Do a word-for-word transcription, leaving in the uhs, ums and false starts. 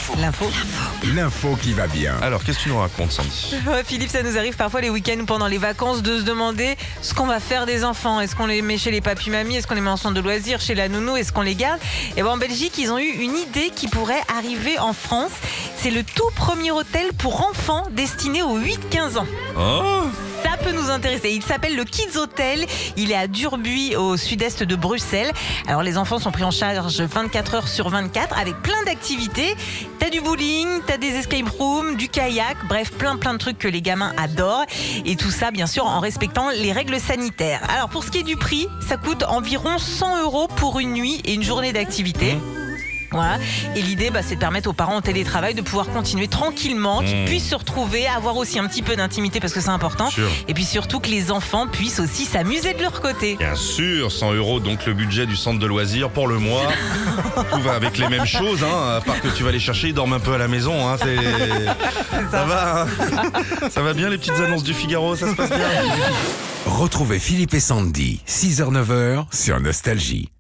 L'info. L'info. L'info qui va bien. Alors, qu'est-ce que tu nous racontes, Sandy? Ouais, Philippe, ça nous arrive parfois les week-ends ou pendant les vacances de se demander ce qu'on va faire des enfants. Est-ce qu'on les met chez les papis-mamies? Est-ce qu'on les met en centre de loisirs? Chez la nounou? Est-ce qu'on les garde? Et ben en Belgique, ils ont eu une idée qui pourrait arriver en France. C'est le tout premier hôtel pour enfants destiné aux huit quinze ans. Oh, Ça peut nous intéresser. Il s'appelle le Kids Hotel. Il est à Durbuy, au sud-est de Bruxelles. Alors, les enfants sont pris en charge vingt-quatre heures sur vingt-quatre avec plein d'activités. T'as du bowling, t'as des escape rooms, du kayak, bref, plein plein de trucs que les gamins adorent. Et tout ça, bien sûr, en respectant les règles sanitaires. Alors, pour ce qui est du prix, ça coûte environ cent euros pour une nuit et une journée d'activité. Voilà. Et l'idée, bah, c'est de permettre aux parents en télétravail de pouvoir continuer tranquillement, qu'ils Mmh. puissent se retrouver, avoir aussi un petit peu d'intimité parce que c'est important. Sûr. Et puis surtout que les enfants puissent aussi s'amuser de leur côté. bien sûr, cent euros, donc le budget du centre de loisirs pour le mois. Tout va avec les mêmes choses, hein, à part que tu vas les chercher, ils dorment un peu à la maison. Hein, c'est... Ça va, hein. Ça va bien les petites annonces du Figaro, ça se passe bien. Retrouvez Philippe et Sandy, six heures neuf heures sur Nostalgie.